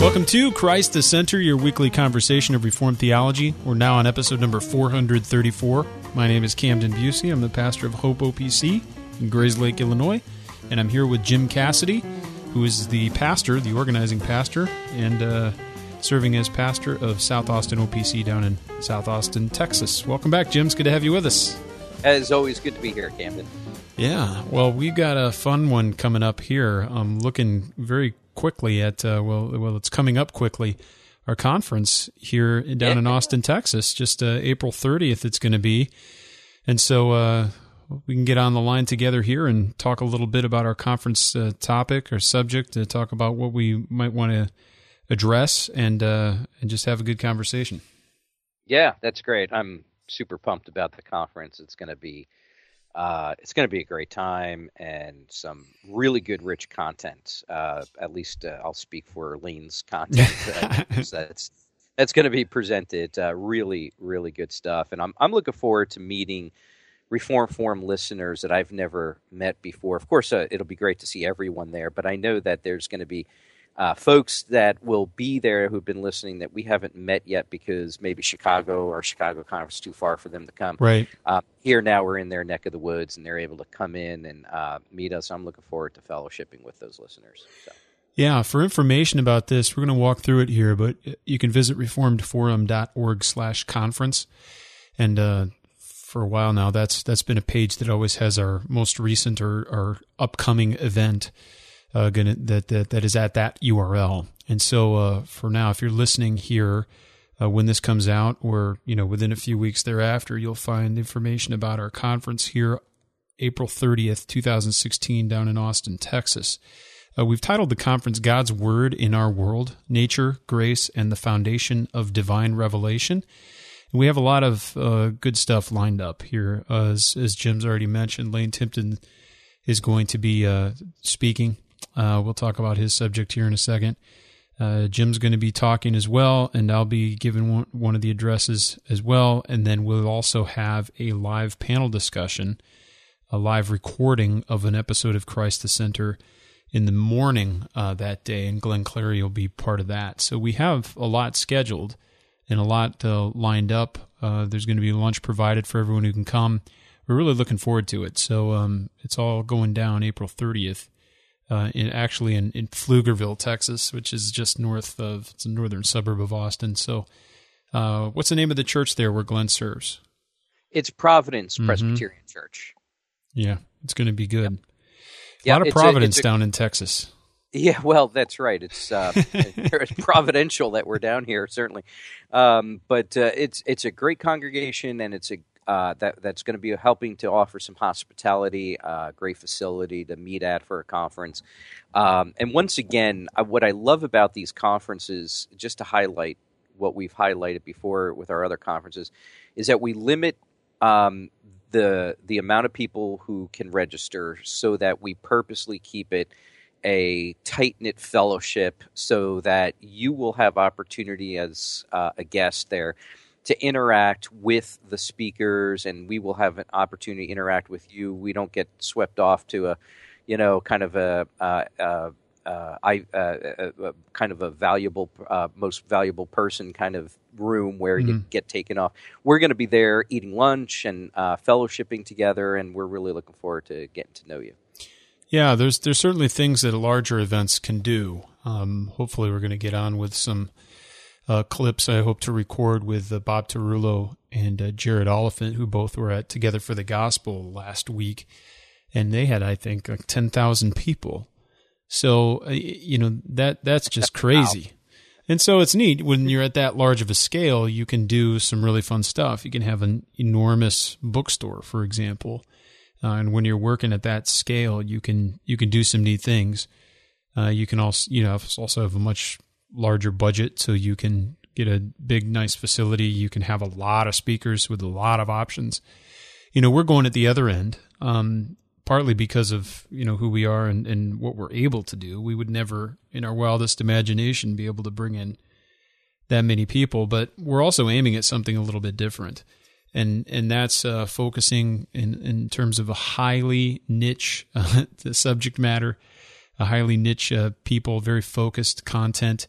Welcome to Christ the Center, your weekly conversation of Reformed theology. We're now on episode number 434. My name is Camden Busey. I'm the pastor of Hope OPC in Grayslake, Illinois, and I'm here with Jim Cassidy, who is the pastor, the organizing pastor, and serving as pastor of South Austin OPC down in South Austin, Texas. Welcome back, Jim. It's good to have you with us. As always, good to be here, Camden. Yeah, well, we've got a fun one coming up here. I'm looking very quickly at, it's coming up quickly, our conference here down in Austin, Texas, just April 30th it's going to be. And so we can get on the line together here and talk a little bit about our conference topic or subject, to talk about what we might want to address and just have a good conversation. Yeah, that's great. I'm super pumped about the conference. It's going to be a great time and some really good, rich content. At least I'll speak for Lane's content. That's going to be presented. Really, really good stuff. And I'm looking forward to meeting Reform Forum listeners that I've never met before. Of course, it'll be great to see everyone there, but I know that there's going to be folks that will be there who've been listening that we haven't met yet because maybe Chicago conference is too far for them to come. Right. Here now we're in their neck of the woods and they're able to come in and meet us. I'm looking forward to fellowshipping with those listeners. So. Yeah, for information about this, we're going to walk through it here, but you can visit reformedforum.org/conference. And for a while now, that's been a page that always has our most recent or upcoming event that is at that URL. And so for now, if you're listening here when this comes out, or within a few weeks thereafter, you'll find information about our conference here, April 30th, 2016, down in Austin, Texas. We've titled the conference "God's Word in Our World: Nature, Grace, and the Foundation of Divine Revelation." And we have a lot of good stuff lined up here. As Jim's already mentioned, Lane Tipton is going to be speaking. We'll talk about his subject here in a second. Jim's going to be talking as well, and I'll be giving one of the addresses as well. And then we'll also have a live panel discussion, a live recording of an episode of Christ the Center in the morning that day, and Glenn Clary will be part of that. So we have a lot scheduled and a lot lined up. There's going to be lunch provided for everyone who can come. We're really looking forward to it. So it's all going down April 30th. In Pflugerville, Texas, which is just it's a northern suburb of Austin. So what's the name of the church there where Glenn serves? It's Providence Presbyterian Church. Yeah, it's going to be good. Yep. A lot of Providence down in Texas. Yeah, well, that's right. It's it's providential that we're down here, certainly. But it's a great congregation, and it's that's going to be helping to offer some hospitality, great facility to meet at for a conference. And once again, what I love about these conferences, just to highlight what we've highlighted before with our other conferences, is that we limit the amount of people who can register so that we purposely keep it a tight-knit fellowship so that you will have opportunity as a guest there to interact with the speakers, and we will have an opportunity to interact with you. We don't get swept off to kind of a valuable, most valuable person kind of room where you get taken off. We're going to be there eating lunch and fellowshipping together, and we're really looking forward to getting to know you. Yeah, there's certainly things that larger events can do. Hopefully we're going to get on with some clips I hope to record with Bob Tarullo and Jared Oliphant, who both were at Together for the Gospel last week, and they had, I think, like 10,000 people. So that's just crazy. Wow. And so it's neat when you're at that large of a scale. You can do some really fun stuff. You can have an enormous bookstore, for example, and when you're working at that scale, you can do some neat things. You can also have a much larger budget, so you can get a big, nice facility. You can have a lot of speakers with a lot of options. We're going at the other end, partly because of who we are and what we're able to do. We would never, in our wildest imagination, be able to bring in that many people, but we're also aiming at something a little bit different. And that's focusing in terms of a highly niche the subject matter, a highly niche people, very focused content,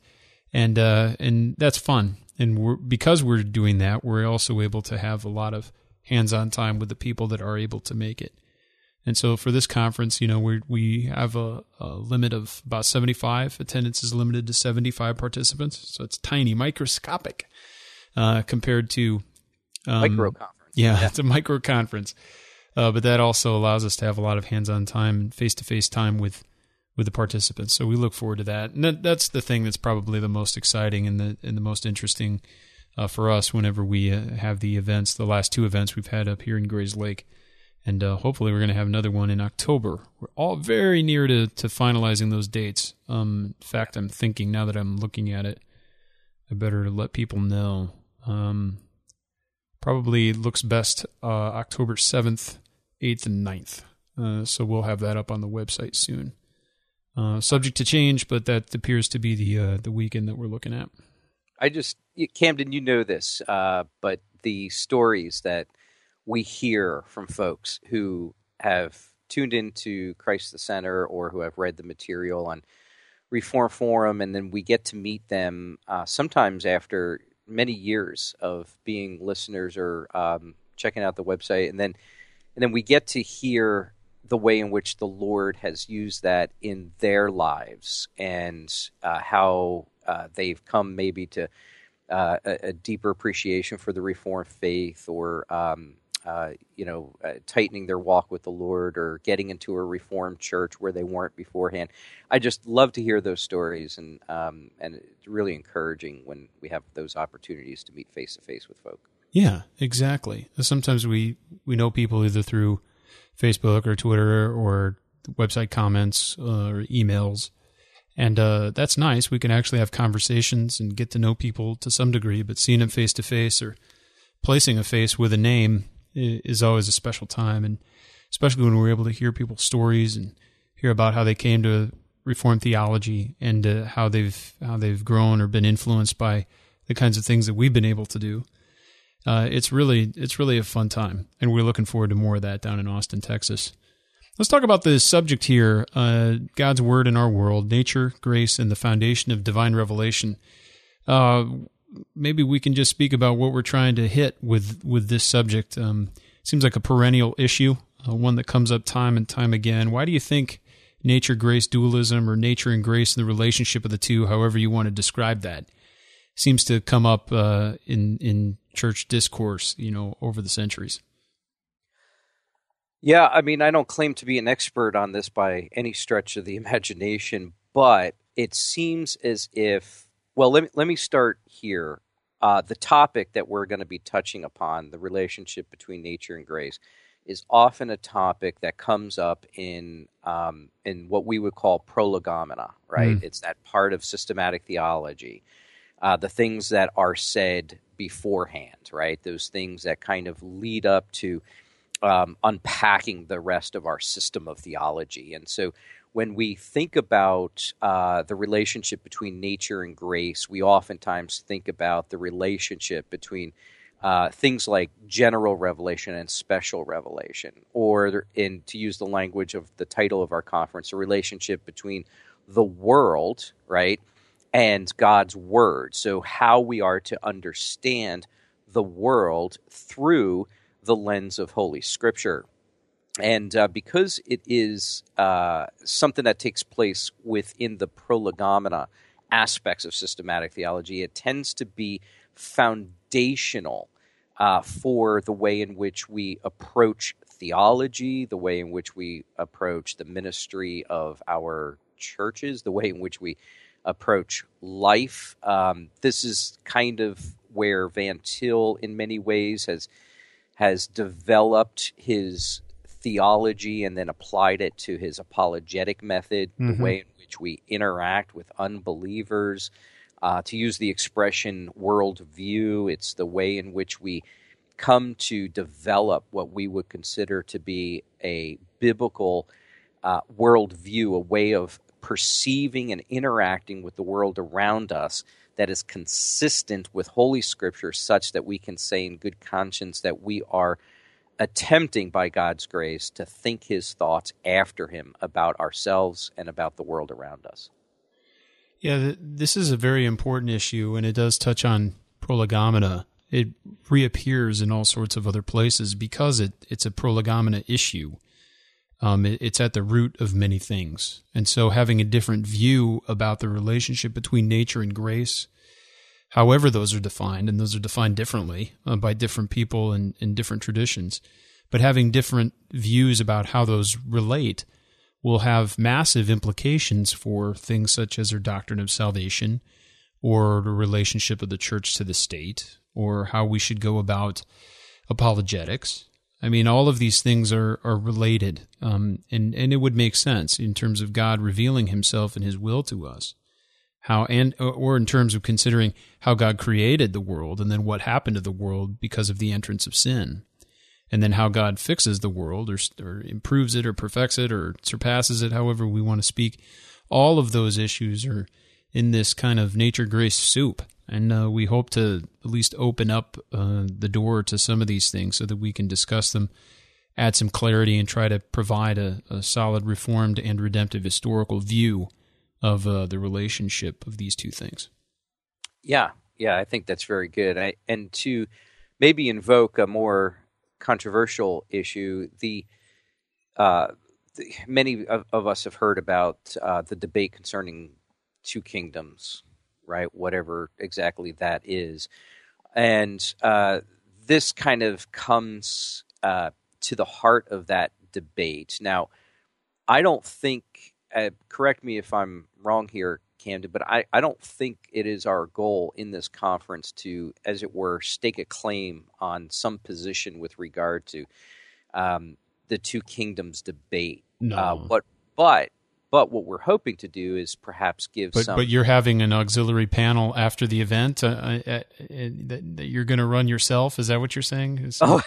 and that's fun. And because we're doing that, we're also able to have a lot of hands-on time with the people that are able to make it. And so for this conference, we have a limit of about 75. Attendance is limited to 75 participants, so it's tiny, microscopic compared to micro conference. Yeah, it's a micro conference, but that also allows us to have a lot of hands-on time and face-to-face time with the participants. So we look forward to that, and that's the thing that's probably the most exciting and the most interesting for us whenever we have the events. The last two events we've had up here in Grays Lake. And hopefully we're going to have another one in October. We're all very near to finalizing those dates. In fact, I'm thinking now that I'm looking at it, I better let people know. Probably looks best October 7th, 8th, and 9th. So we'll have that up on the website soon. Subject to change, but that appears to be the weekend that we're looking at. Camden, you know this, but the stories that we hear from folks who have tuned into Christ the Center or who have read the material on Reform Forum, and then we get to meet them sometimes after many years of being listeners or checking out the website, and then we get to hear the way in which the Lord has used that in their lives, and how they've come maybe to a deeper appreciation for the Reformed faith, or tightening their walk with the Lord, or getting into a Reformed church where they weren't beforehand. I just love to hear those stories, and it's really encouraging when we have those opportunities to meet face to face with folk. Yeah, exactly. Sometimes we know people either through Facebook or Twitter or website comments or emails, and that's nice. We can actually have conversations and get to know people to some degree, but seeing them face to face or placing a face with a name is always a special time, and especially when we're able to hear people's stories and hear about how they came to Reformed theology, and how they've grown or been influenced by the kinds of things that we've been able to do. It's really a fun time, and we're looking forward to more of that down in Austin, Texas. Let's talk about the subject here: God's Word in our world, nature, grace, and the foundation of divine revelation. Maybe we can just speak about what we're trying to hit with this subject. Seems like a perennial issue, one that comes up time and time again. Why do you think nature-grace dualism, or nature and grace and the relationship of the two, however you want to describe that, seems to come up in church discourse, over the centuries? Yeah, I mean, I don't claim to be an expert on this by any stretch of the imagination, but it seems as if, well, let me start here. The topic that we're going to be touching upon, the relationship between nature and grace, is often a topic that comes up in what we would call prolegomena, right? It's that part of systematic theology, the things that are said beforehand, right? Those things that kind of lead up to unpacking the rest of our system of theology. And so when we think about the relationship between nature and grace, we oftentimes think about the relationship between things like general revelation and special revelation, or to use the language of the title of our conference, a relationship between the world, right, and God's Word. So how we are to understand the world through the lens of Holy Scripture. And because it is something that takes place within the prolegomena aspects of systematic theology, it tends to be foundational for the way in which we approach theology, the way in which we approach the ministry of our churches, the way in which we approach life. This is kind of where Van Til, in many ways, has developed his theology and then applied it to his apologetic method, the way in which we interact with unbelievers. To use the expression worldview, it's the way in which we come to develop what we would consider to be a biblical worldview, a way of perceiving and interacting with the world around us that is consistent with Holy Scripture, such that we can say in good conscience that we are attempting by God's grace to think His thoughts after Him about ourselves and about the world around us. Yeah, this is a very important issue, and it does touch on prolegomena. It reappears in all sorts of other places because it's a prolegomena issue. It's at the root of many things. And so having a different view about the relationship between nature and grace, however those are defined, and those are defined differently by different people and in different traditions, but having different views about how those relate will have massive implications for things such as our doctrine of salvation, or the relationship of the church to the state, or how we should go about apologetics. I mean, all of these things are related, and it would make sense in terms of God revealing himself and his will to us, or in terms of considering how God created the world and then what happened to the world because of the entrance of sin. And then how God fixes the world or improves it or perfects it or surpasses it, however we want to speak. All of those issues are in this kind of nature-grace soup. And we hope to at least open up the door to some of these things so that we can discuss them, add some clarity, and try to provide a solid reformed and redemptive historical view of the relationship of these two things. Yeah, I think that's very good. And to maybe invoke a more controversial issue, many of us have heard about the debate concerning two kingdoms, right? Whatever exactly that is. And this kind of comes to the heart of that debate. Now, I don't think, correct me if I'm wrong here, Camden, but I don't think it is our goal in this conference to, as it were, stake a claim on some position with regard to the two kingdoms debate. No. But what we're hoping to do is perhaps give some... But you're having an auxiliary panel after the event that you're going to run yourself? Is that what you're saying? Some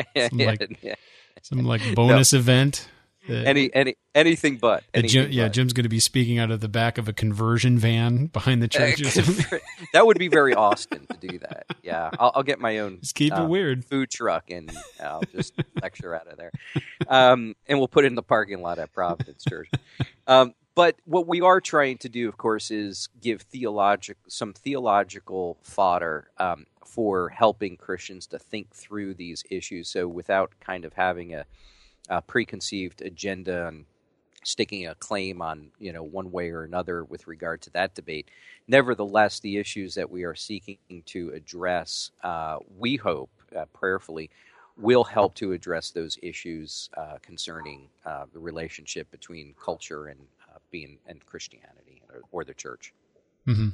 bonus event? Anything but. Jim's going to be speaking out of the back of a conversion van behind the church. That would be very Austin to do that. Yeah, I'll get my own just keep it weird food truck and I'll just lecture out of there. And we'll put it in the parking lot at Providence Church. But what we are trying to do, of course, is give some theological fodder for helping Christians to think through these issues. So without kind of having a preconceived agenda and sticking a claim on, one way or another with regard to that debate. Nevertheless, the issues that we are seeking to address, we hope, prayerfully, will help to address those issues concerning the relationship between culture and Christianity or the church. Mm-hmm.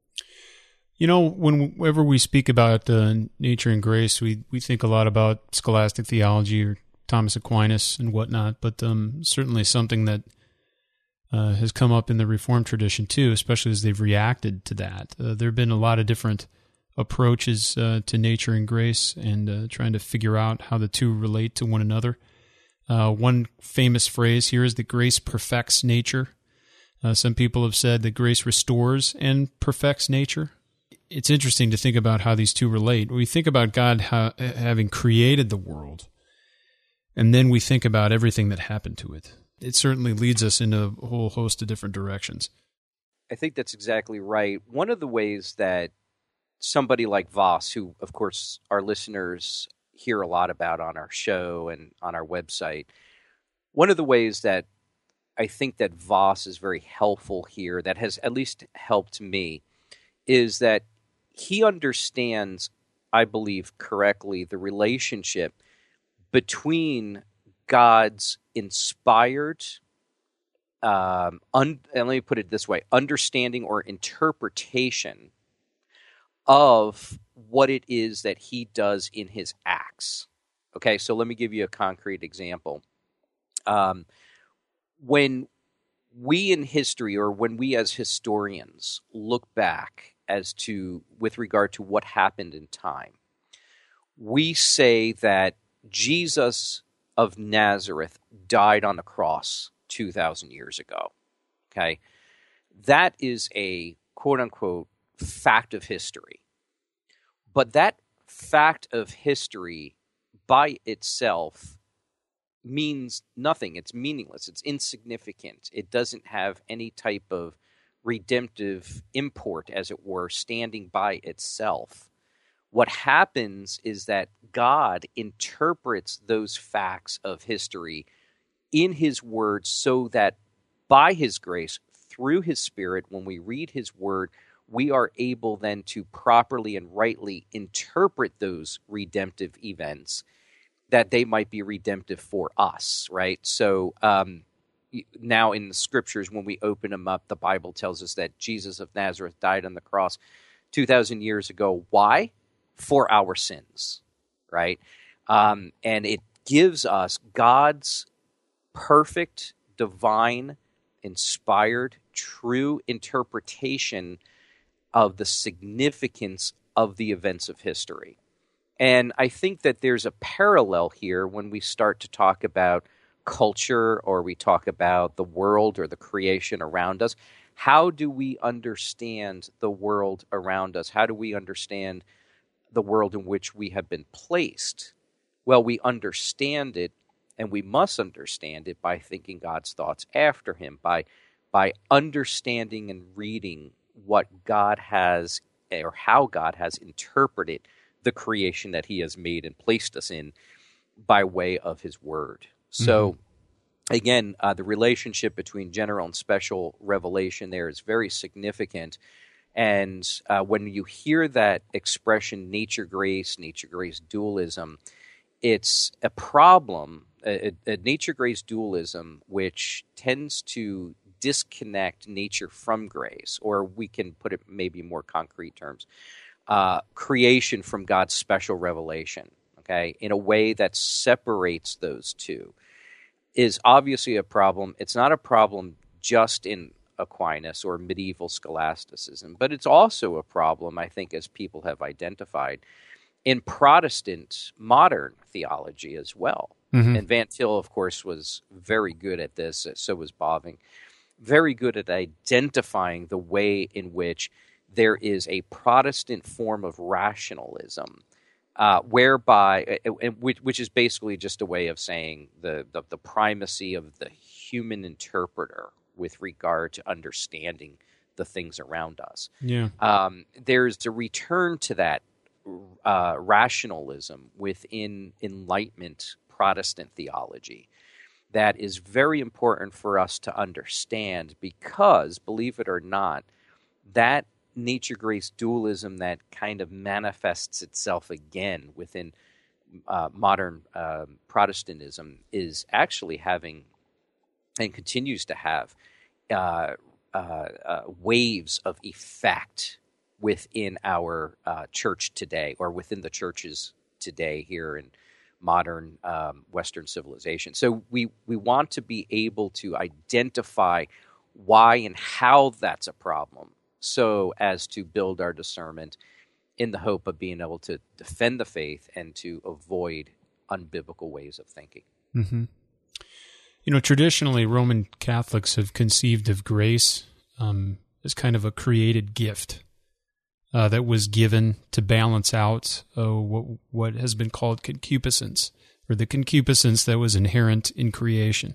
Whenever we speak about nature and grace, we think a lot about scholastic theology or Thomas Aquinas and whatnot, but certainly something that has come up in the Reformed tradition too, especially as they've reacted to that. There have been a lot of different approaches to nature and grace and trying to figure out how the two relate to one another. One famous phrase here is that grace perfects nature. Some people have said that grace restores and perfects nature. It's interesting to think about how these two relate. We think about God having created the world, and then we think about everything that happened to it. It certainly leads us in a whole host of different directions. I think that's exactly right. One of the ways that somebody like Vos, who, of course, our listeners hear a lot about on our show and on our website, one of the ways that I think that Vos is very helpful here, that has at least helped me, is that he understands, I believe correctly, the relationship between God's inspired, and let me put it this way, understanding or interpretation of what it is that he does in his acts. Okay, so let me give you a concrete example. When we in history, or when we as historians look back with regard to what happened in time, we say that Jesus of Nazareth died on the cross 2,000 years ago. Okay? That is a quote-unquote fact of history. But that fact of history by itself means nothing. It's meaningless. It's insignificant. It doesn't have any type of redemptive import, as it were, standing by itself. What happens is that God interprets those facts of history in his word so that by his grace, through his Spirit, when we read his word, we are able then to properly and rightly interpret those redemptive events that they might be redemptive for us, right? So now in the scriptures, when we open them up, the Bible tells us that Jesus of Nazareth died on the cross 2,000 years ago. Why? For our sins, right? And it gives us God's perfect, divine, inspired, true interpretation of the significance of the events of history. And I think that there's a parallel here when we start to talk about culture, or we talk about the world or the creation around us. How do we understand the world around us? How do we understand the world in which we have been placed? Well, we understand it, and we must understand it by thinking God's thoughts after him, by understanding and reading what God has, or how God has interpreted the creation that he has made and placed us in by way of his word. So, again, the relationship between general and special revelation there is very significant. And when you hear that expression, nature-grace dualism, it's a problem, a nature-grace dualism, which tends to disconnect nature from grace, or we can put it maybe in more concrete terms, creation from God's special revelation, okay, in a way that separates those two, is obviously a problem. It's not a problem just in Aquinas or medieval scholasticism, but it's also a problem, I think, as people have identified, in Protestant modern theology as well. And Van Til, of course, was very good at this, so was Bavinck, very good at identifying the way in which there is a Protestant form of rationalism, whereby, which is basically just a way of saying the primacy of the human interpreter with regard to understanding the things around us. Yeah. There's a return to that rationalism within Enlightenment Protestant theology that is very important for us to understand, because, believe it or not, that nature-grace dualism that kind of manifests itself again within modern Protestantism is actually having, and continues to have, waves of effect within our church today, or within the churches today here in modern Western civilization. So we want to be able to identify why and how that's a problem, so as to build our discernment in the hope of being able to defend the faith and to avoid unbiblical ways of thinking. Mm-hmm. You know, traditionally, Roman Catholics have conceived of grace as kind of a created gift that was given to balance out what has been called concupiscence, or the concupiscence that was inherent in creation.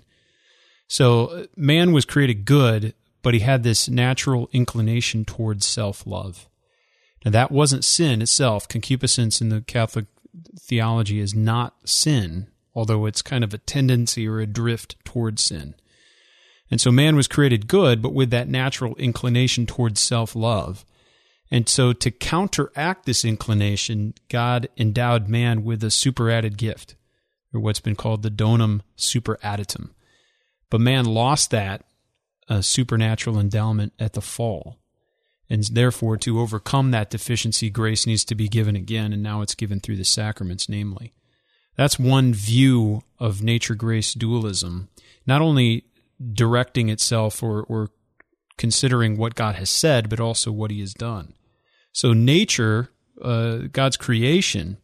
So man was created good, but he had this natural inclination towards self-love. Now, that wasn't sin itself. Concupiscence in the Catholic theology is not sin, although it's kind of a tendency or a drift towards sin. And so man was created good, but with that natural inclination towards self-love. And so to counteract this inclination, God endowed man with a superadded gift, or what's been called the donum superadditum. But man lost that supernatural endowment at the fall. And therefore, to overcome that deficiency, grace needs to be given again, and now it's given through the sacraments, namely. That's one view of nature-grace dualism, not only directing itself or considering what God has said, but also what he has done. So nature, God's creation,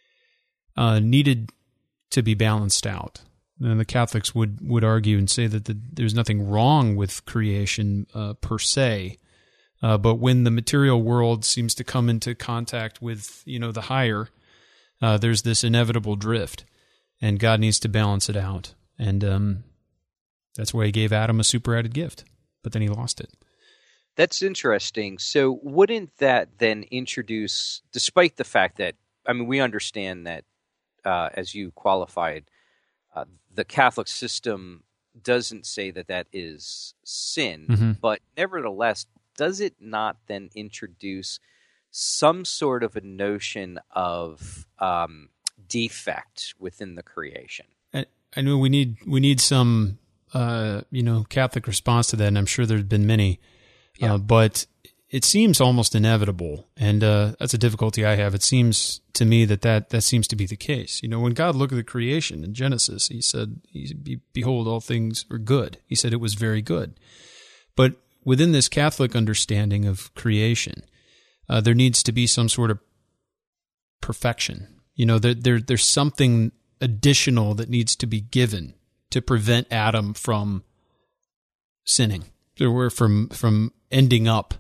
needed to be balanced out. And the Catholics would argue and say that there's nothing wrong with creation per se, but when the material world seems to come into contact with, the higher, there's this inevitable drift, and God needs to balance it out. And that's why he gave Adam a superadded gift, but then he lost it. That's interesting. So wouldn't that then introduce, despite the fact that, I mean, we understand that, as you qualified, the Catholic system doesn't say that that is sin, Mm-hmm. but nevertheless, does it not then introduce some sort of a notion of defect within the creation? I know we need some Catholic response to that, and I'm sure there's been many. Yeah. But it seems almost inevitable, and that's a difficulty I have. It seems to me that seems to be the case. When God looked at the creation in Genesis, he said, "Behold, all things are good." He said it was very good. But within this Catholic understanding of creation, there needs to be some sort of perfection. There's something additional that needs to be given to prevent Adam from sinning, or from ending up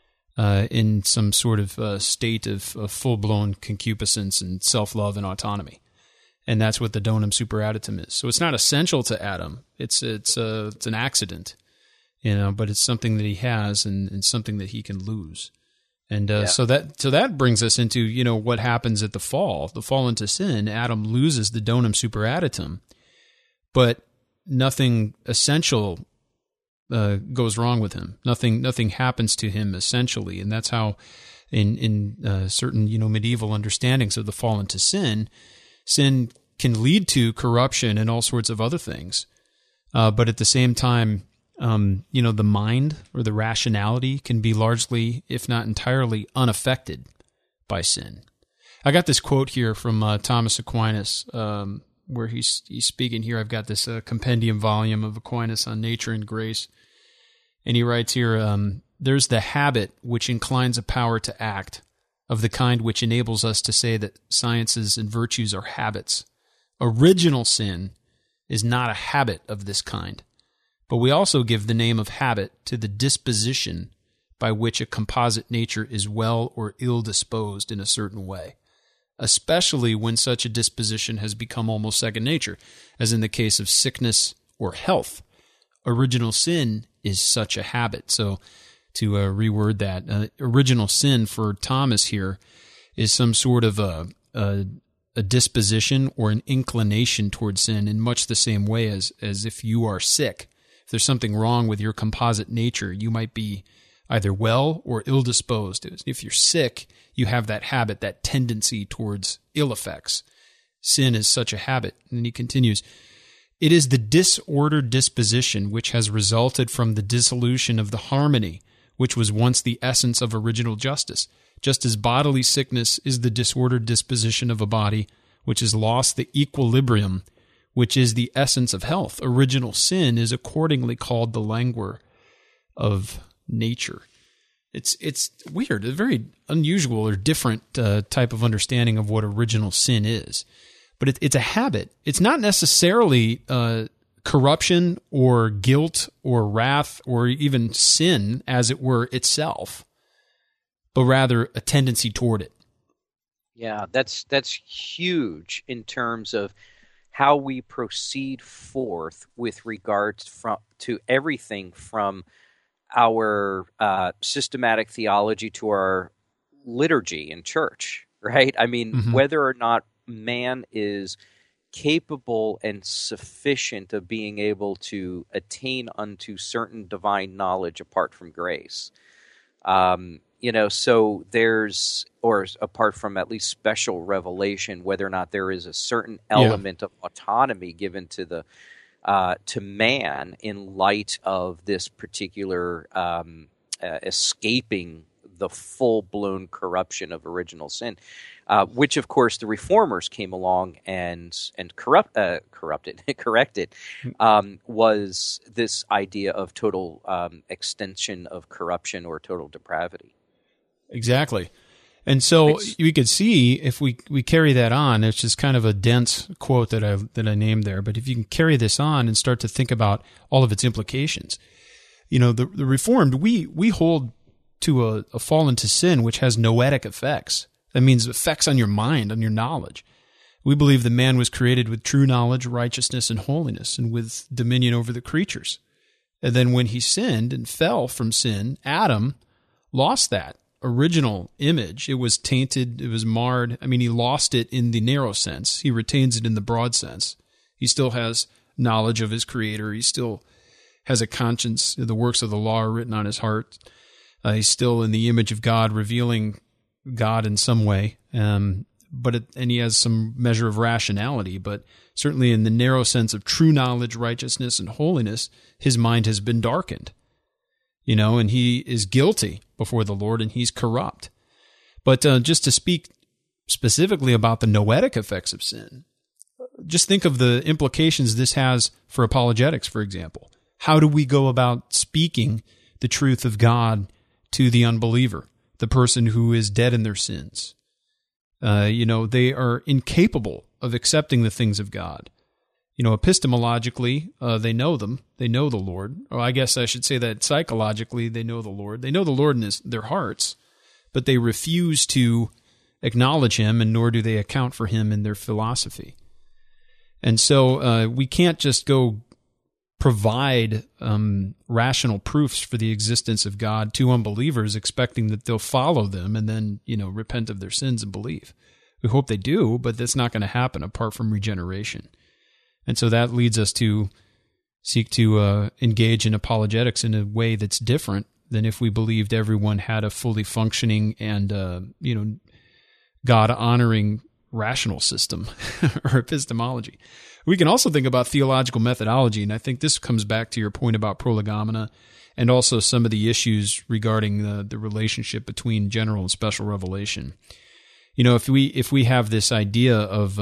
in some sort of state of full-blown concupiscence and self-love and autonomy. And that's what the donum superadditum is. So it's not essential to Adam. It's an accident, but it's something that he has and something that he can lose. And so that brings us into what happens at the fall into sin. Adam loses the donum superadditum, but nothing essential goes wrong with him. Nothing happens to him essentially, and that's how, in certain medieval understandings of the fall into sin can lead to corruption and all sorts of other things. But at the same time, the mind or the rationality can be largely, if not entirely, unaffected by sin. I got this quote here from Thomas Aquinas, where he's speaking here. I've got this compendium volume of Aquinas on nature and grace. And he writes here, there's the habit which inclines a power to act, of the kind which enables us to say that sciences and virtues are habits. Original sin is not a habit of this kind, but we also give the name of habit to the disposition by which a composite nature is well or ill disposed in a certain way, especially when such a disposition has become almost second nature, as in the case of sickness or health. Original sin is such a habit. So to reword that, original sin for Thomas here is some sort of a disposition or an inclination towards sin in much the same way as if you are sick. If there's something wrong with your composite nature, you might be either well or ill-disposed. If you're sick, you have that habit, that tendency towards ill effects. Sin is such a habit. And then he continues, it is the disordered disposition which has resulted from the dissolution of the harmony, which was once the essence of original justice, just as bodily sickness is the disordered disposition of a body which has lost the equilibrium, which is the essence of health. Original sin is accordingly called the languor of nature. It's weird, a very unusual or different type of understanding of what original sin is. But it's a habit. It's not necessarily corruption or guilt or wrath or even sin, as it were, itself, but rather a tendency toward it. Yeah, that's huge in terms of how we proceed forth with regards to everything from our systematic theology to our liturgy in church, right? I mean, whether or not man is capable and sufficient of being able to attain unto certain divine knowledge apart from grace. So there's, or apart from at least special revelation, whether or not there is a certain element of autonomy given to to man in light of this particular escaping the full-blown corruption of original sin, which, of course, the reformers came along and corrected, was this idea of total extension of corruption or total depravity. Exactly. And so we could see, if we carry that on, it's just kind of a dense quote that I named there, but if you can carry this on and start to think about all of its implications, the Reformed, we hold to a fall into sin which has noetic effects. That means effects on your mind, on your knowledge. We believe that man was created with true knowledge, righteousness, and holiness, and with dominion over the creatures. And then when he sinned and fell from sin, Adam lost that original image. It was tainted. It was marred. I mean, he lost it in the narrow sense. He retains it in the broad sense. He still has knowledge of his Creator. He still has a conscience. The works of the law are written on his heart. He's still in the image of God, revealing God in some way. And he has some measure of rationality, but certainly in the narrow sense of true knowledge, righteousness, and holiness, his mind has been darkened. And he is guilty before the Lord, and he's corrupt. But just to speak specifically about the noetic effects of sin, just think of the implications this has for apologetics, for example. How do we go about speaking the truth of God to the unbeliever, the person who is dead in their sins? They are incapable of accepting the things of God. Epistemologically, they know them. They know the Lord. Or I guess I should say that psychologically, they know the Lord. They know the Lord in their hearts, but they refuse to acknowledge him, and nor do they account for him in their philosophy. And so we can't just go provide rational proofs for the existence of God to unbelievers, expecting that they'll follow them and then, repent of their sins and believe. We hope they do, but that's not going to happen apart from regeneration. And so that leads us to seek to engage in apologetics in a way that's different than if we believed everyone had a fully functioning and, God-honoring rational system or epistemology. We can also think about theological methodology, and I think this comes back to your point about prolegomena and also some of the issues regarding the relationship between general and special revelation. If we have this idea of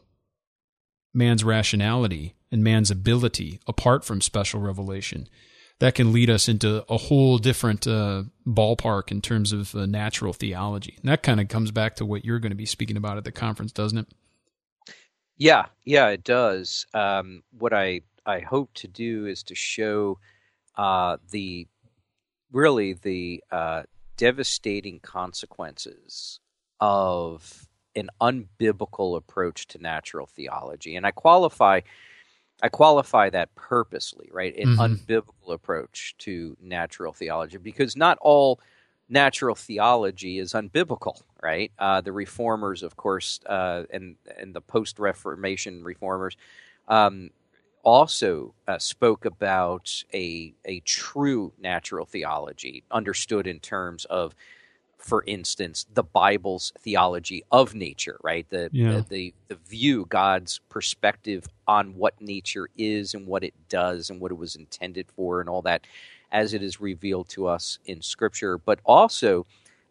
man's rationality and man's ability apart from special revelation, that can lead us into a whole different ballpark in terms of natural theology. And that kind of comes back to what you're going to be speaking about at the conference, doesn't it? Yeah, it does. What I hope to do is to show the devastating consequences of an unbiblical approach to natural theology. And I qualify that purposely, right? An unbiblical approach to natural theology, because not all natural theology is unbiblical, right? The reformers, of course, and the post-Reformation reformers also spoke about a true natural theology, understood in terms of, for instance, the Bible's theology of nature, right? The view, God's perspective on what nature is and what it does and what it was intended for and all that, as it is revealed to us in Scripture. But also,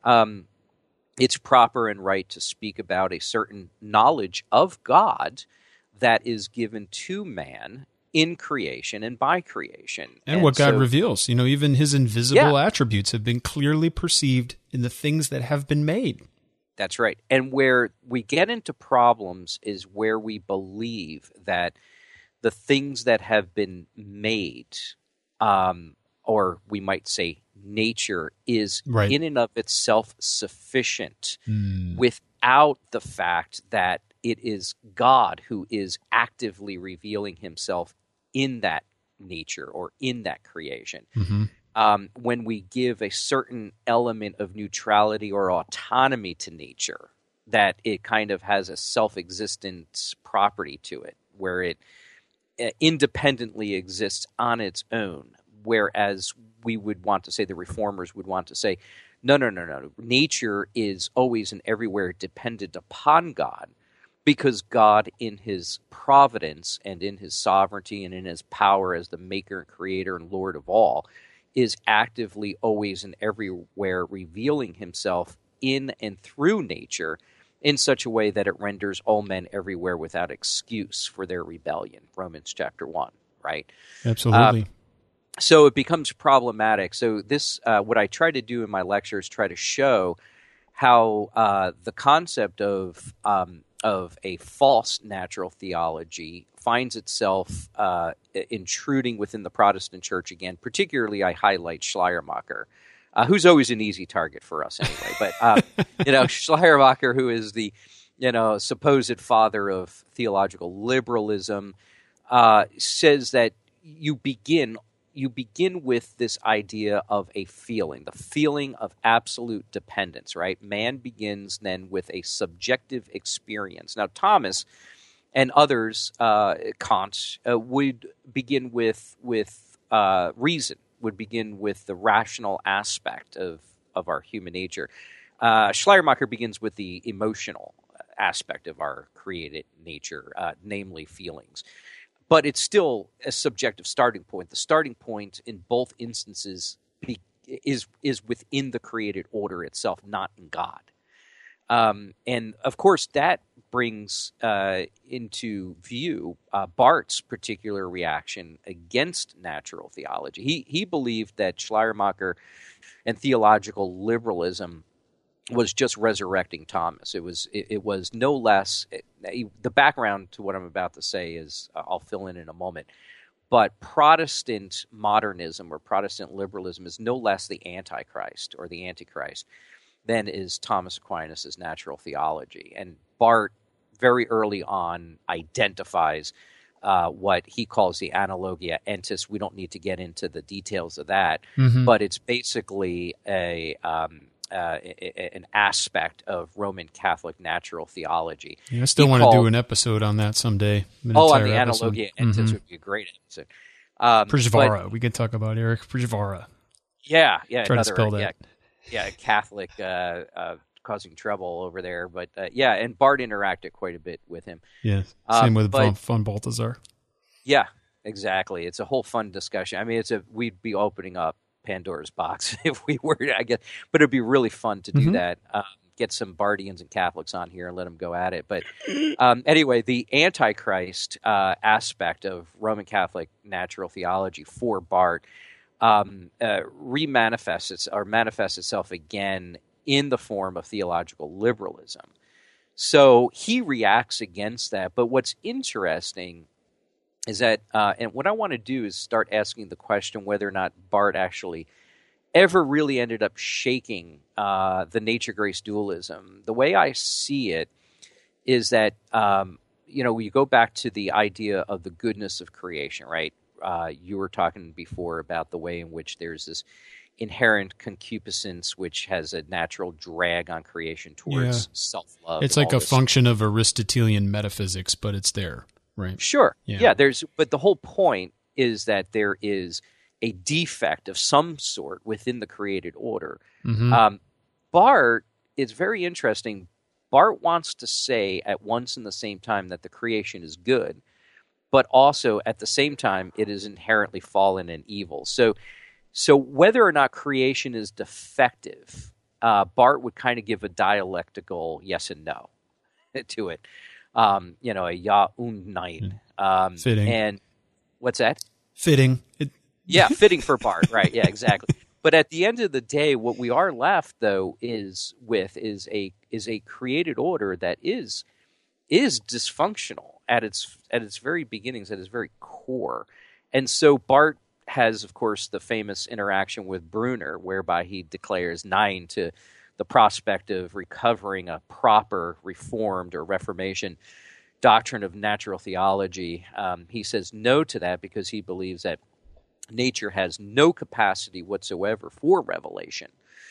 it's proper and right to speak about a certain knowledge of God that is given to man in creation and by creation. And what God reveals. Even his invisible attributes have been clearly perceived in the things that have been made. That's right. And where we get into problems is where we believe that the things that have been made, or we might say nature, is in and of itself sufficient without the fact that it is God who is actively revealing himself in that nature or in that creation. When we give a certain element of neutrality or autonomy to nature, that it kind of has a self-existence property to it, where it independently exists on its own, whereas we would want to say, the reformers would want to say, no. Nature is always and everywhere dependent upon God, because God, in his providence and in his sovereignty and in his power as the maker and creator and Lord of all, is actively always and everywhere revealing himself in and through nature in such a way that it renders all men everywhere without excuse for their rebellion. Romans chapter 1, right? Absolutely. So it becomes problematic. So this, what I try to do in my lectures, try to show how the concept of a false natural theology finds itself intruding within the Protestant church again. Particularly, I highlight Schleiermacher, who's always an easy target for us anyway. But Schleiermacher, who is the supposed father of theological liberalism, says that you begin you begin with this idea of a feeling, the feeling of absolute dependence, right? Man begins then with a subjective experience. Now, Thomas and others, Kant, would begin with reason, would begin with the rational aspect of our human nature. Schleiermacher begins with the emotional aspect of our created nature, namely feelings. But it's still a subjective starting point. The starting point in both instances is within the created order itself, not in God. And of course, that brings into view Barth's particular reaction against natural theology. He believed that Schleiermacher and theological liberalism was just resurrecting Thomas. It was no less. The background to what I'm about to say is I'll fill in a moment. But Protestant modernism or Protestant liberalism is no less the Antichrist or the Antichrist than is Thomas Aquinas' natural theology. And Barth very early on identifies what he calls the analogia entis. We don't need to get into the details of that, but it's basically an aspect of Roman Catholic natural theology. Yeah, I still want to do an episode on that someday. On the analogia entis would be a great episode. Prishvara. We can talk about Eric Prishvara. Yeah. Try to spell that. Yeah, Catholic causing trouble over there. But and Barth interacted quite a bit with him. Yeah, same with von Balthasar. Yeah, exactly. It's a whole fun discussion. I mean, we'd be opening up Pandora's box if we were, I guess, but it'd be really fun to do that. Get some Barthians and Catholics on here and let them go at it. But anyway, the Antichrist aspect of Roman Catholic natural theology for Barth manifests itself again in the form of theological liberalism. So he reacts against that. But what's interesting is that, and what I want to do is start asking the question whether or not Barth actually ever really ended up shaking the nature-grace dualism. The way I see it is that, you go back to the idea of the goodness of creation, right? You were talking before about the way in which there's this inherent concupiscence which has a natural drag on creation towards self-love. It's like a function of Aristotelian metaphysics, but it's there. Right. Sure. Yeah. But the whole point is that there is a defect of some sort within the created order. Barth is very interesting. Barth wants to say at once and the same time that the creation is good, but also at the same time it is inherently fallen and evil. So whether or not creation is defective, Barth would kind of give a dialectical yes and no to it. A ja und nein. Fitting. And what's that? Fitting. Fitting for Barth, right? Yeah, exactly. But at the end of the day, what we are left though is a created order that is dysfunctional at its very beginnings, at its very core. And so Barth has, of course, the famous interaction with Brunner, whereby he declares nein to the prospect of recovering a proper Reformed or Reformation doctrine of natural theology. He says no to that because he believes that nature has no capacity whatsoever for revelation.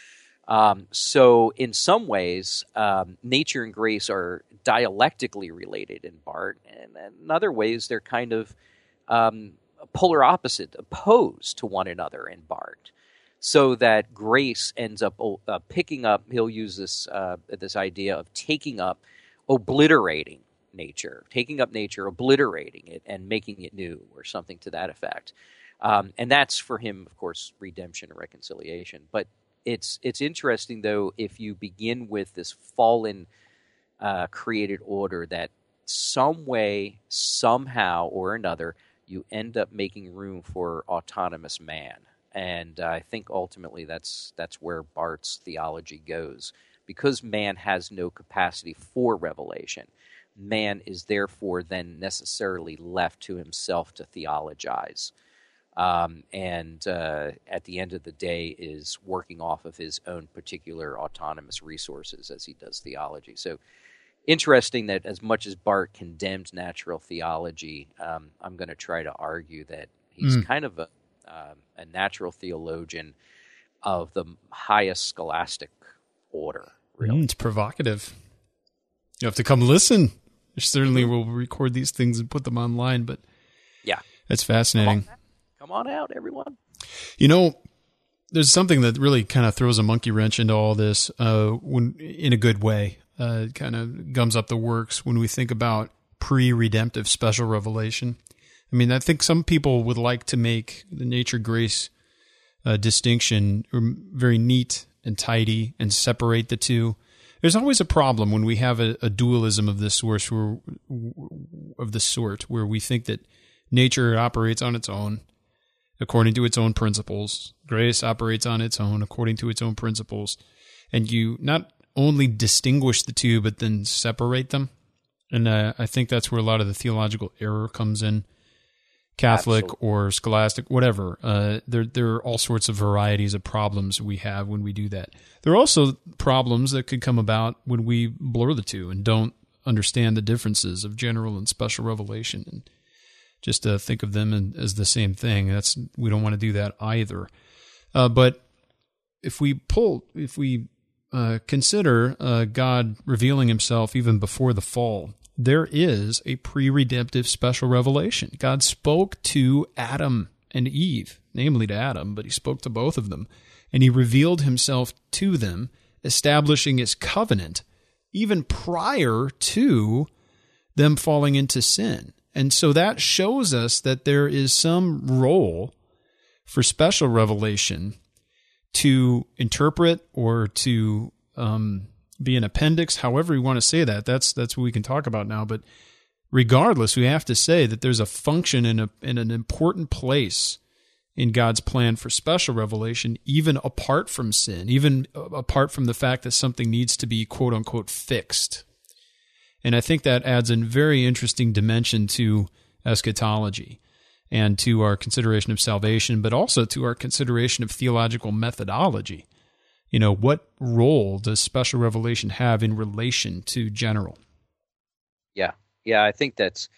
So in some ways, nature and grace are dialectically related in Barth, and in other ways they're kind of polar opposite, opposed to one another in Barth. So that grace ends up picking up. He'll use this idea of taking up, obliterating nature, obliterating it, and making it new, or something to that effect. And that's for him, of course, redemption and reconciliation. But it's interesting, though, if you begin with this fallen created order, that some way, somehow or another, you end up making room for autonomous man. And I think ultimately that's where Barth's theology goes. Because man has no capacity for revelation, man is therefore then necessarily left to himself to theologize. And at the end of the day is working off of his own particular autonomous resources as he does theology. So interesting that as much as Barth condemned natural theology, I'm going to try to argue that he's kind of a natural theologian of the highest scholastic order, really. It's provocative. You have to come listen. Certainly we'll record these things and put them online, but yeah, it's fascinating. Come on out, everyone. There's something that really kind of throws a monkey wrench into all this when, in a good way. Kind of gums up the works when we think about pre-redemptive special revelation. I mean, I think some people would like to make the nature-grace distinction very neat and tidy and separate the two. There's always a problem when we have a dualism of this sort, where we think that nature operates on its own, according to its own principles. Grace operates on its own, according to its own principles. And you not only distinguish the two, but then separate them. And I think that's where a lot of the theological error comes in. Catholic Absolutely. Or scholastic, whatever. There are all sorts of varieties of problems we have when we do that. There are also problems that could come about when we blur the two and don't understand the differences of general and special revelation, and just think of them as the same thing. We don't want to do that either. But if we consider God revealing himself even before the fall, there is a pre-redemptive special revelation. God spoke to Adam and Eve, namely to Adam, but he spoke to both of them, and he revealed himself to them, establishing his covenant even prior to them falling into sin. And so that shows us that there is some role for special revelation to interpret or to be an appendix, however you want to say that. That's what we can talk about now. But regardless, we have to say that there's a function in an important place in God's plan for special revelation, even apart from sin, even apart from the fact that something needs to be quote unquote fixed. And I think that adds a very interesting dimension to eschatology and to our consideration of salvation, but also to our consideration of theological methodology. What role does special revelation have in relation to general? Yeah, I think that's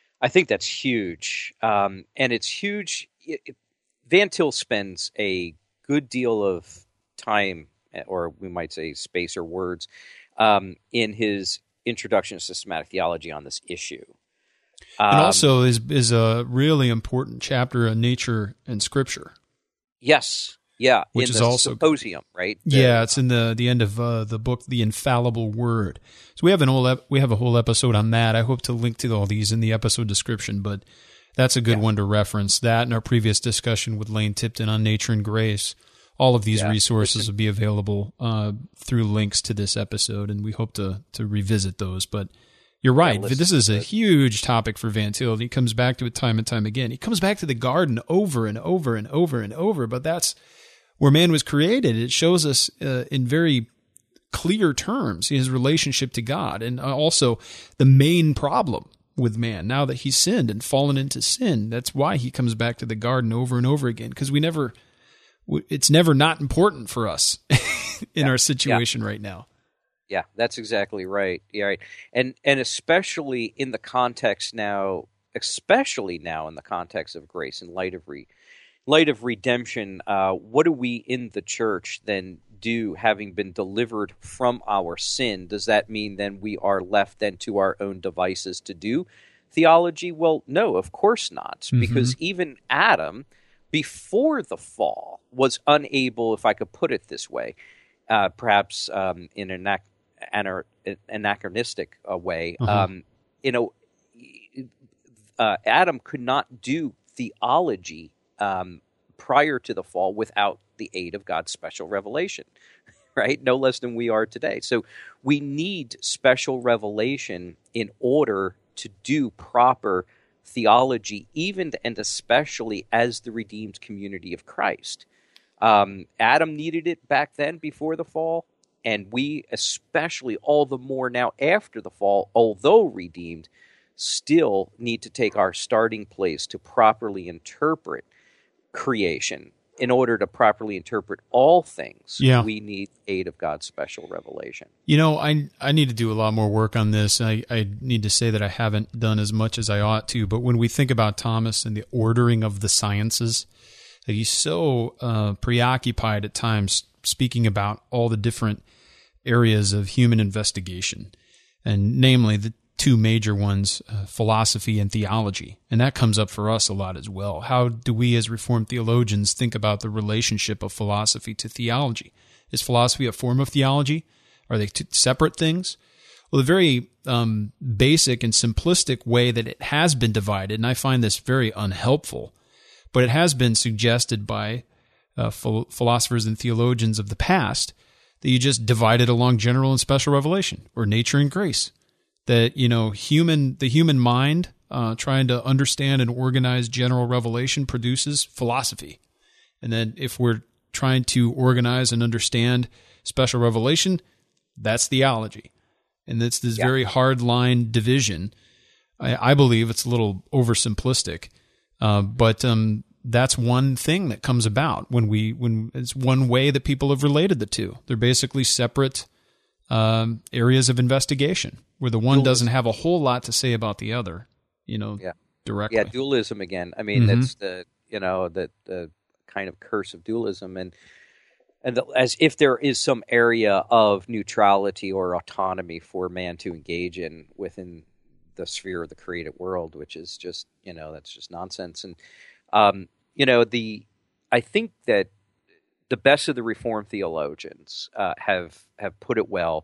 huge, and it's huge. Van Til spends a good deal of time, or we might say space or words, in his Introduction to Systematic Theology on this issue. And also is a really important chapter on nature and Scripture. Yes. Yeah, which in is the also symposium, right? It's in the end of the book, The Infallible Word. So we have a whole episode on that. I hope to link to all these in the episode description, but that's a good one to reference. That and our previous discussion with Lane Tipton on nature and grace. All of these resources will be available through links to this episode, and we hope to revisit those. But you're right. This is a huge topic for Van Til. He comes back to it time and time again. He comes back to the garden over and over and over and over, but that's where man was created. It shows us in very clear terms his relationship to God, and also the main problem with man now that he's sinned and fallen into sin. That's why he comes back to the garden over and over again, because it's never not important for us in our situation right now. Yeah, that's exactly right. Yeah, right. And especially in the context now, in the context of grace, in light of redemption, what do we in the church then do, having been delivered from our sin? Does that mean then we are left then to our own devices to do theology? Well, no, of course not, because even Adam, before the fall, was unable, if I could put it this way, perhaps in an anachronistic way, Adam could not do theology prior to the fall without the aid of God's special revelation, right? No less than we are today. So we need special revelation in order to do proper theology, even and especially as the redeemed community of Christ. Adam needed it back then before the fall, and we especially all the more now after the fall, although redeemed, still need to take our starting place to properly interpret creation. In order to properly interpret all things, we need aid of God's special revelation. I need to do a lot more work on this. I need to say that I haven't done as much as I ought to, but when we think about Thomas and the ordering of the sciences, He's so preoccupied at times speaking about all the different areas of human investigation, and namely the two major ones, philosophy and theology. And that comes up for us a lot as well. How do we as Reformed theologians think about the relationship of philosophy to theology? Is philosophy a form of theology? Are they two separate things? Well, the very basic and simplistic way that it has been divided, and I find this very unhelpful, but it has been suggested by philosophers and theologians of the past, that you just divide it along general and special revelation, or nature and grace. That, the human mind trying to understand and organize general revelation produces philosophy. And then if we're trying to organize and understand special revelation, that's theology. And it's this very hard line division. I believe it's a little oversimplistic, but that's one thing that comes about when it's one way that people have related the two. They're basically separate areas of investigation, where the one doesn't have a whole lot to say about the other, directly. Yeah, dualism again. I mean, that's the kind of curse of dualism, and as if there is some area of neutrality or autonomy for man to engage in within the sphere of the created world, which is just, that's just nonsense. And, I think that the best of the Reformed theologians have put it well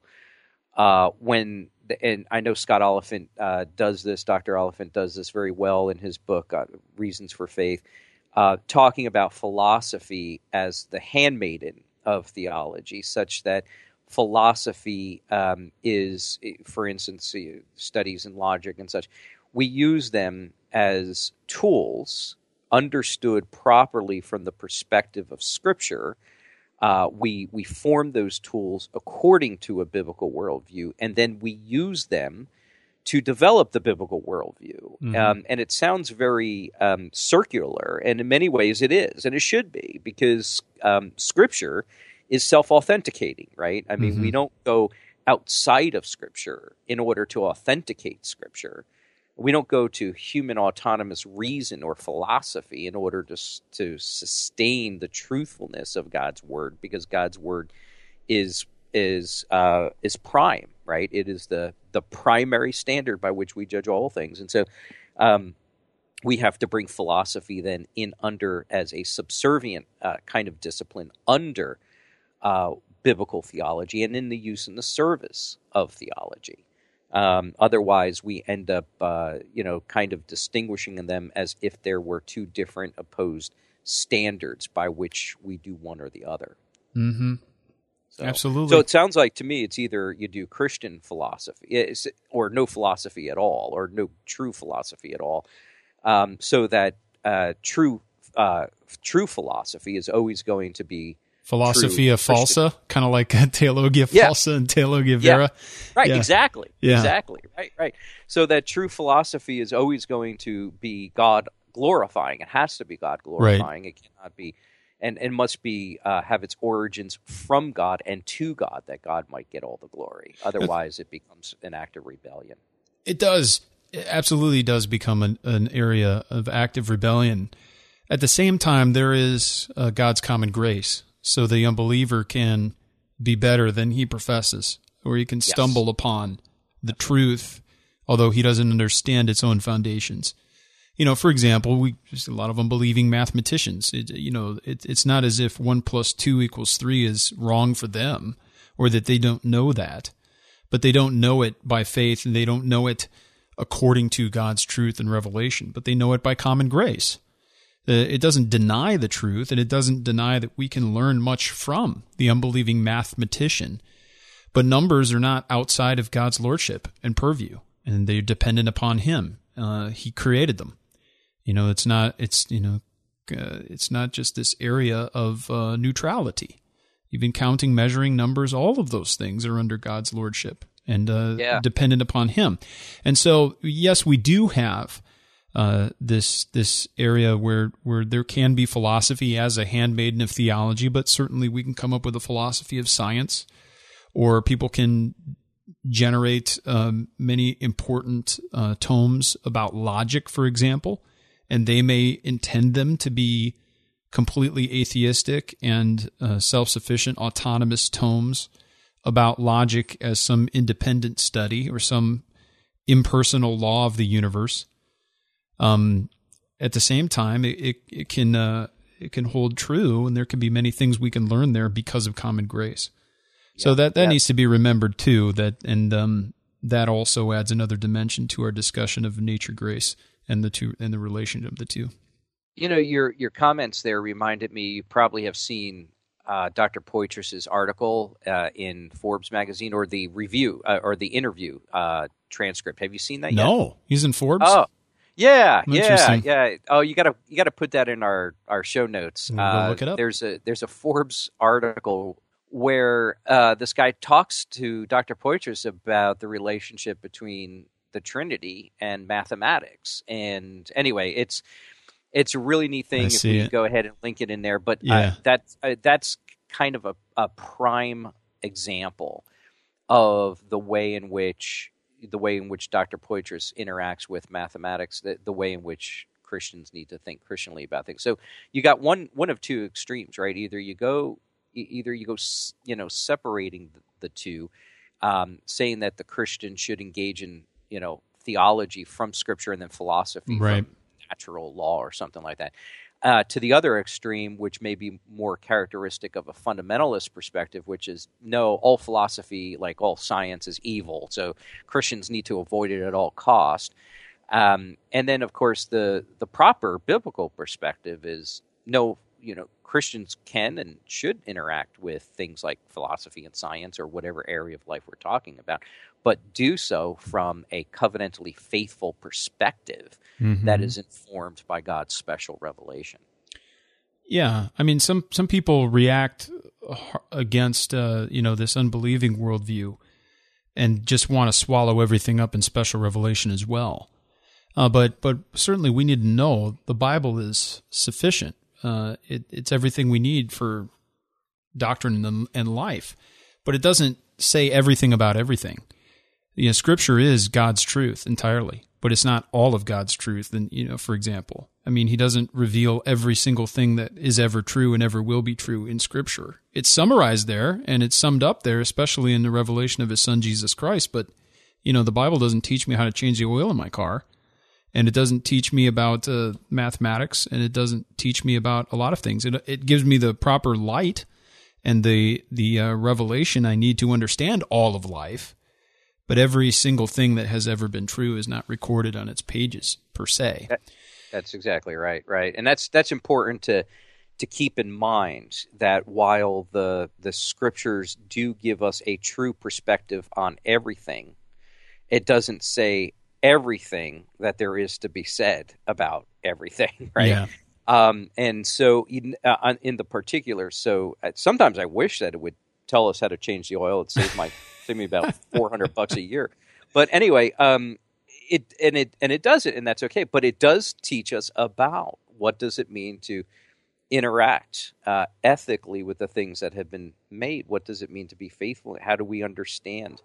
and I know Scott Oliphant does this, Dr. Oliphant does this very well in his book, Reasons for Faith, talking about philosophy as the handmaiden of theology, such that philosophy is, for instance, studies in logic and such. We use them as tools understood properly from the perspective of Scripture. We form those tools according to a biblical worldview, and then we use them to develop the biblical worldview. Mm-hmm. And it sounds very circular, and in many ways it is, and it should be, because Scripture is self-authenticating, right? I mean, we don't go outside of Scripture in order to authenticate Scripture. We don't go to human autonomous reason or philosophy in order to sustain the truthfulness of God's Word, because God's Word is prime, right? It is the primary standard by which we judge all things. And so we have to bring philosophy then in under as a subservient kind of discipline under biblical theology, and in the use and the service of theology. Otherwise, we end up, kind of distinguishing them as if there were two different opposed standards by which we do one or the other. Mm-hmm. Absolutely. So it sounds like to me it's either you do Christian philosophy or no philosophy at all, or no true philosophy at all, so that true philosophy is always going to be Philosophia falsa, kind of like Theologia falsa and Theologia vera. Right, exactly. Exactly, right. So that true philosophy is always going to be God glorifying. It has to be God glorifying. Right. It cannot be, and must be have its origins from God and to God, that God might get all the glory. Otherwise, it becomes an act of rebellion. It does. It absolutely does become an area of active rebellion. At the same time, there is God's common grace. So the unbeliever can be better than he professes, or he can stumble upon the truth, although he doesn't understand its own foundations. For example, there's a lot of unbelieving mathematicians. It's not as if 1 + 2 = 3 is wrong for them, or that they don't know that, but they don't know it by faith, and they don't know it according to God's truth and revelation, but they know it by common grace. It doesn't deny the truth, and it doesn't deny that we can learn much from the unbelieving mathematician. But numbers are not outside of God's lordship and purview, and they're dependent upon Him. He created them. It's not just this area of neutrality. Even counting, measuring, numbers, all of those things are under God's lordship and dependent upon Him. And so, yes, we do have this area where there can be philosophy as a handmaiden of theology, but certainly we can come up with a philosophy of science, or people can generate many important tomes about logic, for example, and they may intend them to be completely atheistic and self-sufficient autonomous tomes about logic as some independent study or some impersonal law of the universe. At the same time, it can hold true, and there can be many things we can learn there because of common grace. So that needs to be remembered too. That also adds another dimension to our discussion of nature, grace, and the relation of the two. Your comments there reminded me. You probably have seen Dr. Poitras's article in Forbes magazine, or the review or the interview transcript. Have you seen that yet? No, he's in Forbes. Oh, yeah. Oh, you gotta put that in our show notes. We'll look it up. There's a Forbes article where this guy talks to Dr. Poitras about the relationship between the Trinity and mathematics. And anyway, it's a really neat thing if we go ahead and link it in there. But that's kind of a prime example of the way in which Dr. Poitras interacts with mathematics, the way in which Christians need to think Christianly about things. So you got one of two extremes, right? Either you go separating the two, saying that the Christian should engage in theology from Scripture and then philosophy from natural law or something like that. To the other extreme, which may be more characteristic of a fundamentalist perspective, which is no, all philosophy, like all science, is evil. So Christians need to avoid it at all cost. And then, of course, the proper biblical perspective is no, Christians can and should interact with things like philosophy and science or whatever area of life we're talking about, but do so from a covenantally faithful perspective that is informed by God's special revelation. Yeah, I mean, some people react against this unbelieving worldview and just want to swallow everything up in special revelation as well. But certainly we need to know the Bible is sufficient. It's everything we need for doctrine and life, but it doesn't say everything about everything. Scripture is God's truth entirely, but it's not all of God's truth. And, for example, I mean, he doesn't reveal every single thing that is ever true and ever will be true in Scripture. It's summarized there, and it's summed up there, especially in the revelation of his Son, Jesus Christ. But, the Bible doesn't teach me how to change the oil in my car, and it doesn't teach me about mathematics, and it doesn't teach me about a lot of things. It gives me the proper light and the revelation I need to understand all of life. But every single thing that has ever been true is not recorded on its pages per se. That's exactly right. And that's important to keep in mind, that while the Scriptures do give us a true perspective on everything, it doesn't say everything that there is to be said about everything, right? Yeah. And so in the particular, sometimes I wish that it would tell us how to change the oil. It saved me about $400 a year. But anyway, it does it, and that's okay. But it does teach us about what does it mean to interact ethically with the things that have been made. What does it mean to be faithful? How do we understand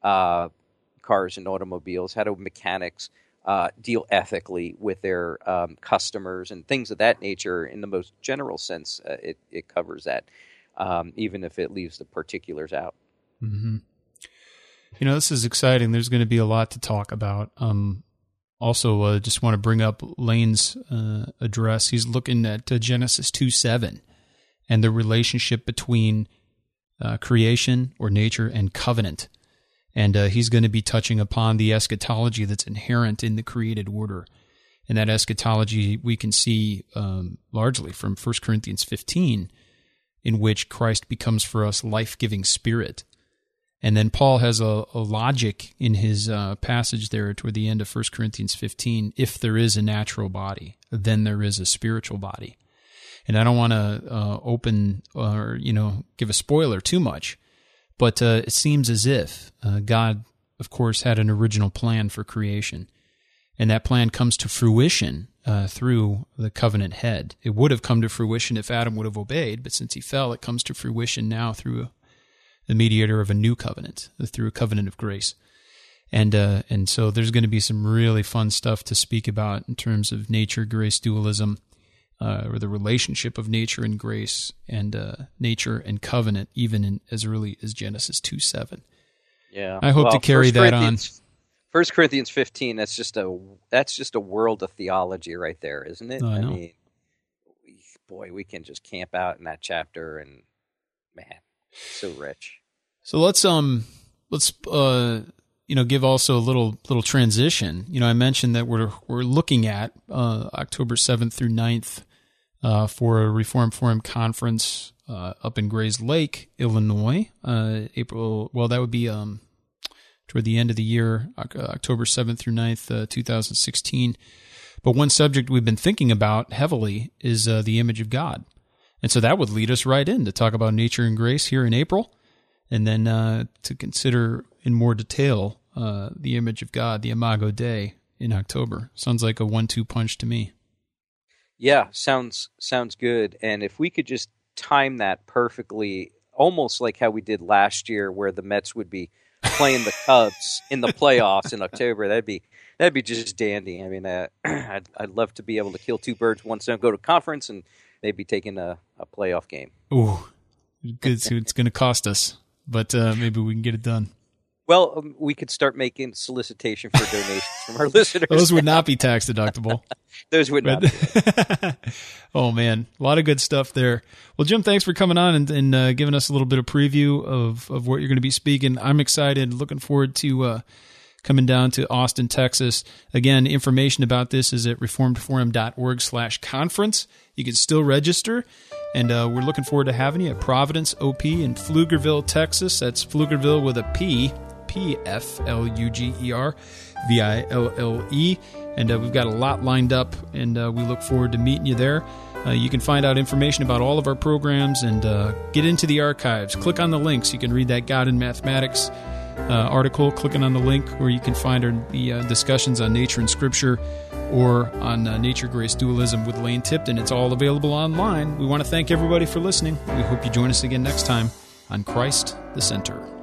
cars and automobiles? How do mechanics deal ethically with their customers and things of that nature? In the most general sense, it covers that, even if it leaves the particulars out. Mm-hmm. This is exciting. There's going to be a lot to talk about. Also, just want to bring up Lane's address. He's looking at Genesis 2:7 and the relationship between creation or nature and covenant. And he's going to be touching upon the eschatology that's inherent in the created order. And that eschatology we can see largely from 1 Corinthians 15, in which Christ becomes for us life-giving spirit. And then Paul has a logic in his passage there toward the end of 1 Corinthians 15. If there is a natural body, then there is a spiritual body. And I don't want to open or, give a spoiler too much, but it seems as if God, of course, had an original plan for creation. And that plan comes to fruition through the covenant head. It would have come to fruition if Adam would have obeyed, but since he fell, it comes to fruition now through the mediator of a new covenant, through a covenant of grace. And so there's going to be some really fun stuff to speak about in terms of nature-grace dualism. or the relationship of nature and grace, and nature and covenant, even in as early as Genesis 2:7. Yeah, I hope to carry that on. 1 Corinthians 15. That's just a world of theology right there, isn't it? I mean, boy, we can just camp out in that chapter, and man, so rich. So let's give also a little transition. I mentioned that we're looking at October 7th through 9th for a Reform Forum conference up in Grays Lake, Illinois. April. Well, that would be toward the end of the year, October 7th through 9th, 2016. But one subject we've been thinking about heavily is the image of God. And so that would lead us right in to talk about nature and grace here in April, and then to consider in more detail the image of God, the Imago Dei, in October. Sounds like a 1-2 punch to me. Yeah, sounds good. And if we could just time that perfectly, almost like how we did last year, where the Mets would be playing the Cubs in the playoffs in October, that'd be just dandy. I mean, I'd love to be able to kill two birds with one stone, go to conference, and maybe taking a playoff game. Ooh, good. So it's going to cost us, but maybe we can get it done. Well, we could start making solicitation for donations from our listeners. Those would not be tax deductible. Those would not be. Oh, man. A lot of good stuff there. Well, Jim, thanks for coming on and giving us a little bit of preview of what you're going to be speaking. I'm excited. Looking forward to coming down to Austin, Texas. Again, information about this is at reformedforum.org/conference. You can still register. And we're looking forward to having you at Providence OP in Pflugerville, Texas. That's Pflugerville with a P, Pflugerville. And we've got a lot lined up, and we look forward to meeting you there. You can find out information about all of our programs and get into the archives. Click on the links. You can read that God in Mathematics article, clicking on the link where you can find the discussions on nature and scripture, or on nature-grace dualism with Lane Tipton. It's all available online. We want to thank everybody for listening. We hope you join us again next time on Christ the Center.